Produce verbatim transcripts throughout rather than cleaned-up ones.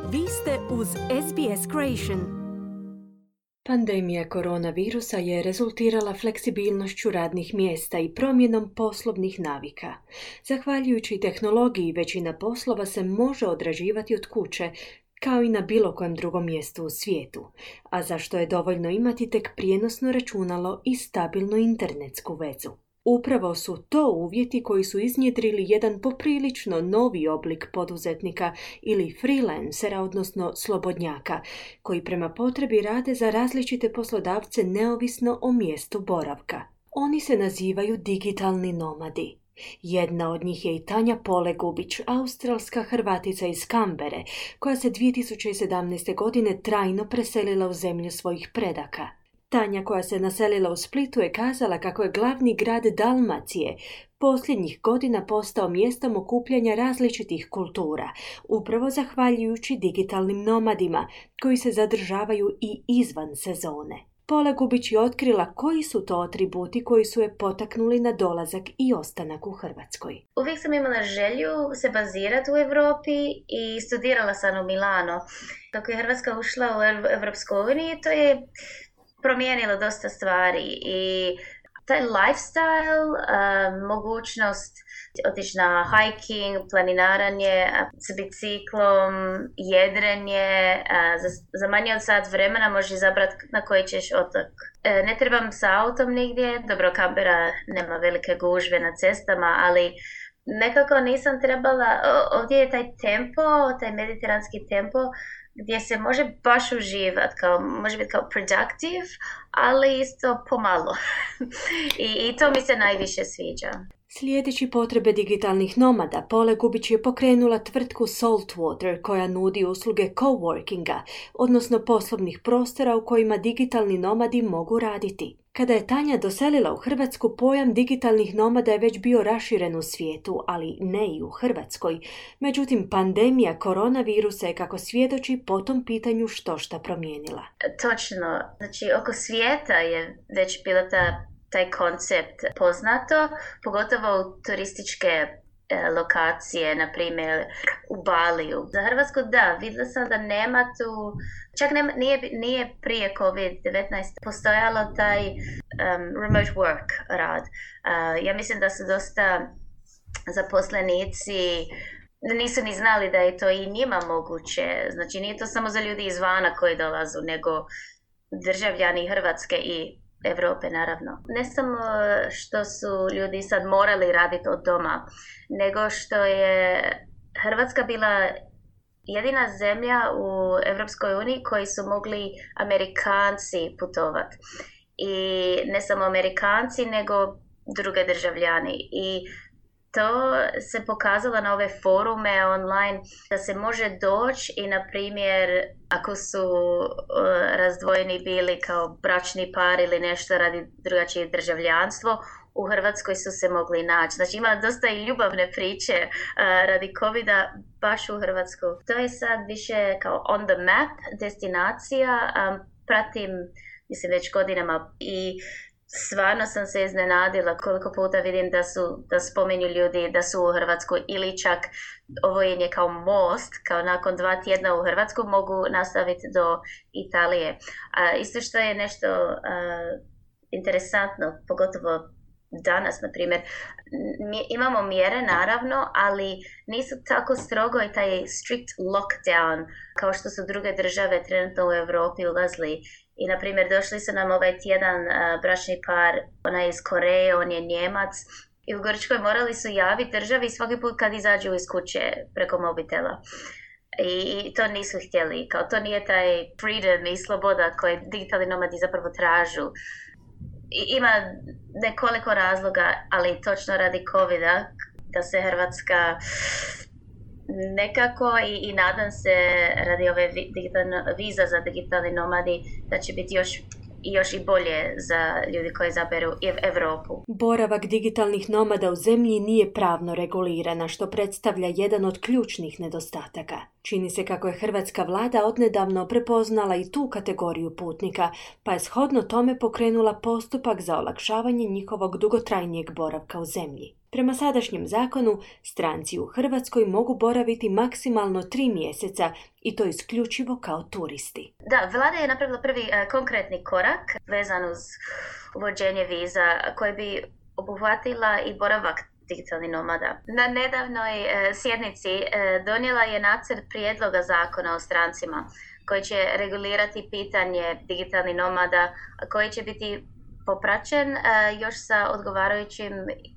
Vi ste uz S B S Creation. Pandemija koronavirusa je rezultirala fleksibilnošću radnih mjesta i promjenom poslovnih navika. Zahvaljujući tehnologiji, većina poslova se može odrađivati od kuće, kao i na bilo kojem drugom mjestu u svijetu, a za što je dovoljno imati tek prijenosno računalo i stabilnu internetsku vezu. Upravo su to uvjeti koji su iznjedrili jedan poprilično novi oblik poduzetnika ili freelancera, odnosno slobodnjaka, koji prema potrebi rade za različite poslodavce neovisno o mjestu boravka. Oni se nazivaju digitalni nomadi. Jedna od njih je i Tanja Polegubić, australska Hrvatica iz Kambere, koja se dvije tisuće sedamnaeste. godine trajno preselila u zemlju svojih predaka. Tanja, koja se naselila u Splitu, je kazala kako je glavni grad Dalmacije posljednjih godina postao mjestom okupljanja različitih kultura, upravo zahvaljujući digitalnim nomadima koji se zadržavaju i izvan sezone. Polegubić je otkrila koji su to atributi koji su je potaknuli na dolazak i ostanak u Hrvatskoj. Uvijek sam imala želju se bazirati u Europi i studirala sam u Milano. Kako je Hrvatska ušla u Europsku uniju, to je promijenilo dosta stvari i taj lifestyle, uh, mogućnost otići na hiking, planinaranje s biciklom, jedrenje, uh, za, za manje od sat vremena možeš izabrati na koji ćeš otok. Uh, ne trebam sa autom nigdje, dobro, Kambera nema velike gužve na cestama, ali nekako nisam trebala, ovdje je taj tempo, taj mediteranski tempo, gdje se može baš uživati, kao, može biti kao productive, ali isto pomalo. I, I to mi se najviše sviđa. Slijedeći potrebe digitalnih nomada, Polegubić je pokrenula tvrtku Saltwater, koja nudi usluge coworkinga, odnosno poslovnih prostora u kojima digitalni nomadi mogu raditi. Kada je Tanja doselila u Hrvatsku, pojam digitalnih nomada je već bio raširen u svijetu, ali ne i u Hrvatskoj. Međutim, pandemija koronavirusa je, kako svjedoči, po tom pitanju štošta promijenila. Točno. Znači, oko svijeta je već bila ta taj koncept poznato, pogotovo u turističke e, lokacije, na primjer u Baliju. Za Hrvatsku da, vidjela sam da nema tu, čak nema, nije, nije prije covid devetnaest postojalo taj um, remote work rad. Uh, ja mislim da su dosta zaposlenici nisu ni znali da je to i njima moguće. Znači nije to samo za ljudi izvana koji dolazu, nego državljani Hrvatske i Europe, naravno. Ne samo što su ljudi sad morali raditi od doma, nego što je Hrvatska bila jedina zemlja u Europskoj uniji koji su mogli Amerikanci putovati. I ne samo Amerikanci, nego druge državljani. I to se pokazalo na ove forume online da se može doći i, na primjer, ako su uh, razdvojeni bili kao bračni par ili nešto radi drugačije državljanstvo, u Hrvatskoj su se mogli naći. Znači ima dosta i ljubavne priče uh, radi covida baš u Hrvatsku. To je sad više kao on the map destinacija. Um, pratim, mislim, već godinama i stvarno sam se iznenadila koliko puta vidim da su, da spominju ljudi da su u Hrvatskoj, ili čak ovo je kao most, kao nakon dva tjedna u Hrvatsku mogu nastaviti do Italije. A isto što je nešto a, interesantno, pogotovo danas, na primjer, mi imamo mjere naravno, ali nisu tako strogo i taj strict lockdown kao što su druge države trenutno u Europi ulazili. I, na primjer, došli su nam ovaj tjedan uh, bračni par, ona je iz Koreje, on je Njemac, i u Grčkoj morali su javiti državi svaki put kad izađu iz kuće preko mobitela. I, i to nisu htjeli, kao to nije taj freedom i sloboda koje digitalni nomadi zapravo tražu. I, ima nekoliko razloga, ali točno radi covida, da se Hrvatska nekako i, i nadam se radi ove digitalne viza za digitalni nomadi da će biti još i još i bolje za ljudi koji izaberu Europu. Boravak digitalnih nomada u zemlji nije pravno regulirana, što predstavlja jedan od ključnih nedostataka. Čini se kako je hrvatska vlada odnedavno prepoznala i tu kategoriju putnika, pa je shodno tome pokrenula postupak za olakšavanje njihovog dugotrajnijeg boravka u zemlji. Prema sadašnjem zakonu, stranci u Hrvatskoj mogu boraviti maksimalno tri mjeseca i to isključivo kao turisti. Da, vlada je napravila prvi uh, konkretni korak vezan uz uvođenje viza koji bi obuhvatila i boravak digitalnih nomada. Na nedavnoj uh, sjednici uh, donijela je nacrt prijedloga zakona o strancima koji će regulirati pitanje digitalnih nomada, koji će biti popraćen uh, još sa odgovarajućim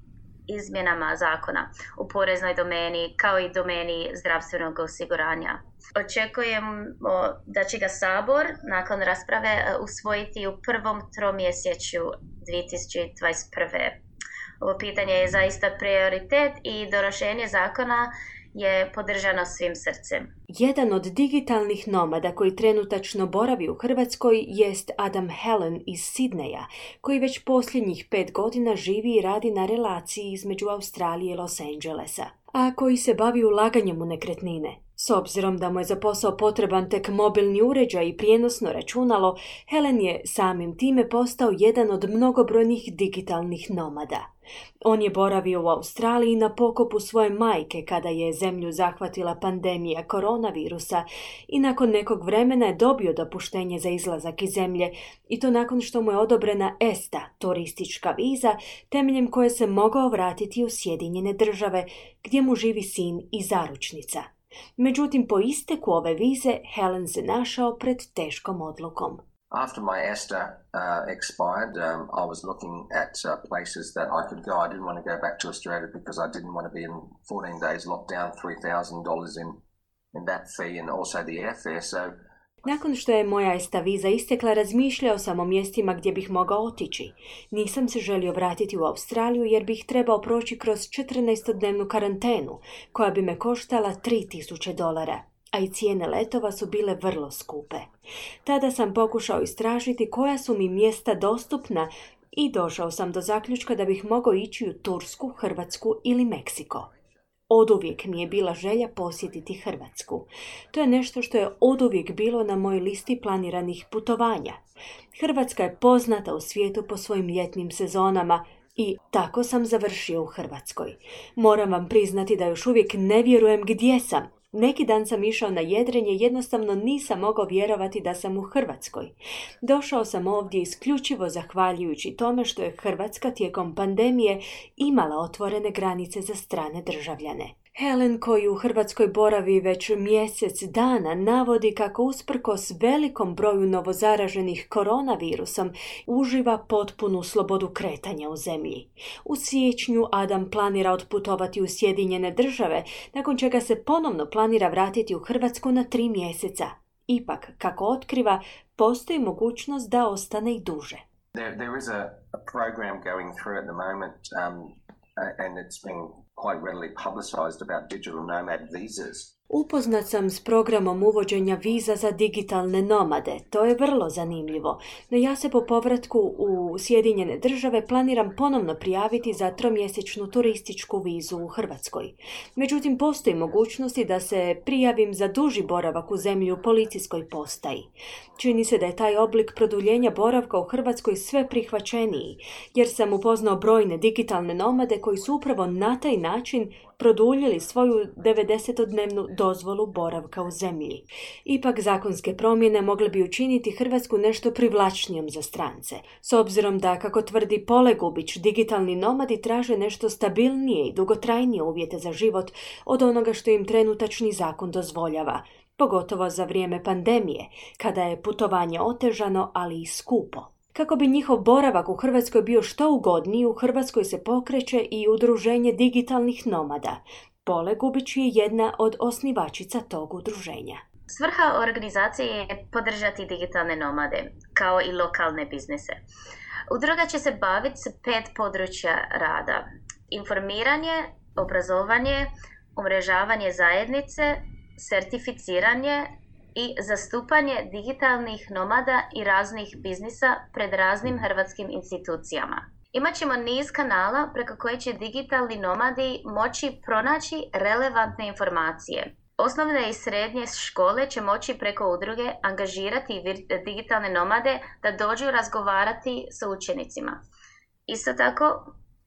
izmjenama zakona u poreznoj domeni kao i domeni zdravstvenog osiguranja. Očekujemo da će ga Sabor nakon rasprave usvojiti u prvom tromjesečju dvije tisuće dvadeset prve. Ovo pitanje je zaista prioritet i donošenje zakona je podržano svim srcem. Jedan od digitalnih nomada koji trenutačno boravi u Hrvatskoj jest Adam Helen iz Sidneja, koji već posljednjih pet godina živi i radi na relaciji između Australije i Los Angelesa, a koji se bavi ulaganjem u nekretnine. S obzirom da mu je za posao potreban tek mobilni uređaj i prijenosno računalo, Helen je samim time postao jedan od mnogobrojnih digitalnih nomada. On je boravio u Australiji na pokopu svoje majke kada je zemlju zahvatila pandemija koronavirusa i nakon nekog vremena je dobio dopuštenje za izlazak iz zemlje i to nakon što mu je odobrena E S T A, turistička viza, temeljem koje se mogao vratiti u Sjedinjene Države, gdje mu živi sin i zaručnica. Međutim, po isteku ove vize, Helen se našao pred teškom odlukom. After my E S T A uh, expired, um, I was looking at uh, places that I could go. I didn't want to go back to Australia because I didn't want to be in fourteen days lockdown, three thousand dollars in, in that fee and also the airfare. So Nakon što je moja E S T A viza istekla, razmišljao sam o mjestima gdje bih mogao otići. Nisam se želio vratiti u Australiju jer bih trebao proći kroz četrnaestodnevnu karantenu, koja bi me koštala tri tisuće dolara, a i cijene letova su bile vrlo skupe. Tada sam pokušao istražiti koja su mi mjesta dostupna i došao sam do zaključka da bih mogao ići u Tursku, Hrvatsku ili Meksiko. Oduvijek mi je bila želja posjetiti Hrvatsku. To je nešto što je oduvijek bilo na mojoj listi planiranih putovanja. Hrvatska je poznata u svijetu po svojim ljetnim sezonama i tako sam završio u Hrvatskoj. Moram vam priznati da još uvijek ne vjerujem gdje sam. Neki dan sam išao na jedrenje, jednostavno nisam mogao vjerovati da sam u Hrvatskoj. Došao sam ovdje isključivo zahvaljujući tome što je Hrvatska tijekom pandemije imala otvorene granice za strane državljane. Helen, koji u Hrvatskoj boravi već mjesec dana, navodi kako usprkos velikom broju novozaraženih koronavirusom uživa potpunu slobodu kretanja u zemlji. U siječnju Adam planira otputovati u Sjedinjene Države, nakon čega se ponovno planira vratiti u Hrvatsku na tri mjeseca. Ipak, kako otkriva, postoji mogućnost da ostane i duže. There, there is a, a program going through at the moment um, and it's been quite readily publicized about digital nomad visas. Upoznat sam s programom uvođenja viza za digitalne nomade. To je vrlo zanimljivo. No ja se po povratku u Sjedinjene Države planiram ponovno prijaviti za tromjesečnu turističku vizu u Hrvatskoj. Međutim, postoji mogućnosti da se prijavim za duži boravak u zemlji u policijskoj postaji. Čini se da je taj oblik produljenja boravka u Hrvatskoj sve prihvaćeniji, jer sam upoznao brojne digitalne nomade koji su upravo na taj način produljili svoju devedesetodnevnu dozvolu boravka u zemlji. Ipak zakonske promjene mogle bi učiniti Hrvatsku nešto privlačnijom za strance. S obzirom da, kako tvrdi Polegubić, digitalni nomadi traže nešto stabilnije i dugotrajnije uvjete za život od onoga što im trenutačni zakon dozvoljava, pogotovo za vrijeme pandemije, kada je putovanje otežano, ali i skupo. Kako bi njihov boravak u Hrvatskoj bio što ugodniji, u Hrvatskoj se pokreće i udruženje digitalnih nomada. Polegubić je jedna od osnivačica tog udruženja. Svrha organizacije je podržati digitalne nomade, kao i lokalne biznise. Udruga će se baviti s pet područja rada. Informiranje, obrazovanje, umrežavanje zajednice, certificiranje i zastupanje digitalnih nomada i raznih biznisa pred raznim hrvatskim institucijama. Imaćemo niz kanala preko koje će digitalni nomadi moći pronaći relevantne informacije. Osnovne i srednje škole će moći preko udruge angažirati digitalne nomade da dođu razgovarati sa učenicima. Isto tako,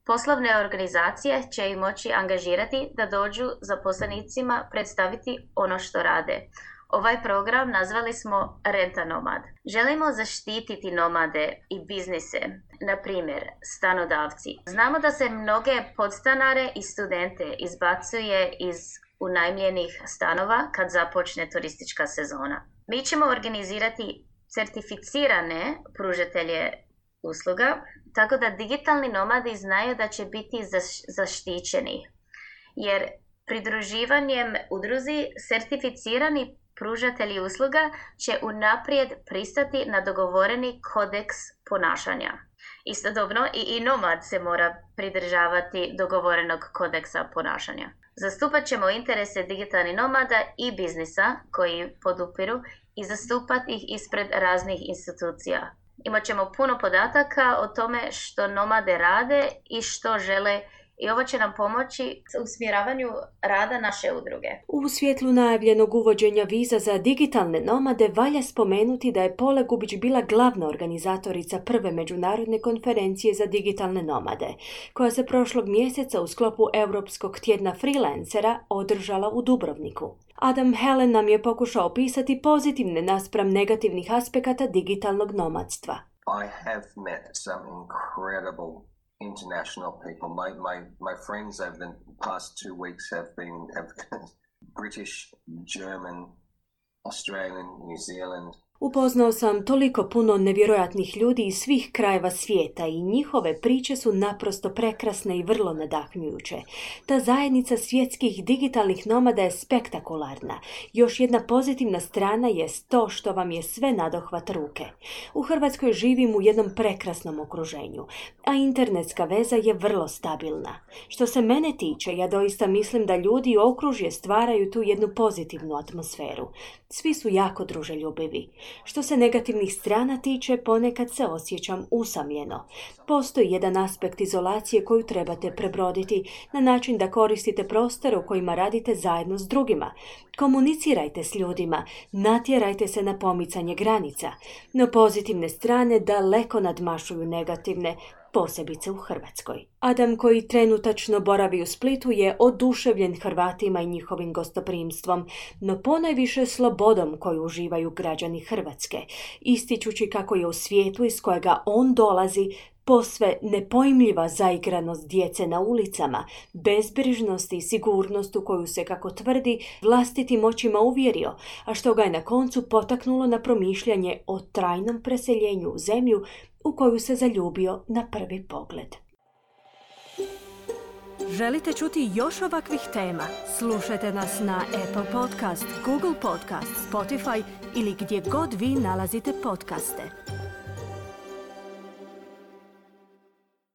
Poslovne organizacije će ih moći angažirati da dođu zaposlenicima predstaviti ono što rade. Ovaj program nazvali smo Renta Nomad. Želimo zaštititi nomade i biznise, na primjer stanodavci. Znamo da se mnoge podstanare i studente izbacuje iz unajmljenih stanova kad započne turistička sezona. Mi ćemo organizirati certificirane pružatelje usluga, tako da digitalni nomadi znaju da će biti zaštićeni. Jer pridruživanjem udruzi certificirani pružatelji usluga će unaprijed pristati na dogovoreni kodeks ponašanja. Istodobno i, i nomad se mora pridržavati dogovorenog kodeksa ponašanja. Zastupat ćemo interese digitalnih nomada i biznisa koji podupiru i zastupati ih ispred raznih institucija. Imat ćemo puno podataka o tome što nomade rade i što žele i ovo će nam pomoći u usmjeravanju rada naše udruge. U svjetlu najavljenog uvođenja viza za digitalne nomade valja spomenuti da je Pola Gubić bila glavna organizatorica prve međunarodne konferencije za digitalne nomade, koja se prošlog mjeseca u sklopu Europskog tjedna freelancera održala u Dubrovniku. Adam Helen nam je pokušao opisati pozitivne naspram negativnih aspekata digitalnog nomadstva. I have met some incredible international people. My, my, my friends over the past two weeks have been have British, German, Australian, New Zealand. Upoznao sam toliko puno nevjerojatnih ljudi iz svih krajeva svijeta i njihove priče su naprosto prekrasne i vrlo nadahnjujuće. Ta zajednica svjetskih digitalnih nomada je spektakularna. Još jedna pozitivna strana je to što vam je sve nadohvat ruke. U Hrvatskoj živim u jednom prekrasnom okruženju, a internetska veza je vrlo stabilna. Što se mene tiče, ja doista mislim da ljudi i okružje stvaraju tu jednu pozitivnu atmosferu. Svi su jako druželjubivi. Što se negativnih strana tiče, ponekad se osjećam usamljeno. Postoji jedan aspekt izolacije koju trebate prebroditi na način da koristite prostore u kojima radite zajedno s drugima. Komunicirajte s ljudima, natjerajte se na pomicanje granica, no pozitivne strane daleko nadmašuju negativne, posebice u Hrvatskoj. Adam, koji trenutačno boravi u Splitu, je oduševljen Hrvatima i njihovim gostoprimstvom, no ponajviše slobodom koju uživaju građani Hrvatske, ističući kako je u svijetu iz kojega on dolazi posve nepojmljiva zaigranost djece na ulicama, bezbrižnost i sigurnost u koju se, kako tvrdi, vlastitim očima uvjerio, a što ga je na koncu potaknulo na promišljanje o trajnom preseljenju u zemlju u koju se zaljubio na prvi pogled. Želite čuti još ovakvih tema? Slušajte nas na Apple Podcast, Google Podcast, Spotify ili gdje god vi nalazite podcaste.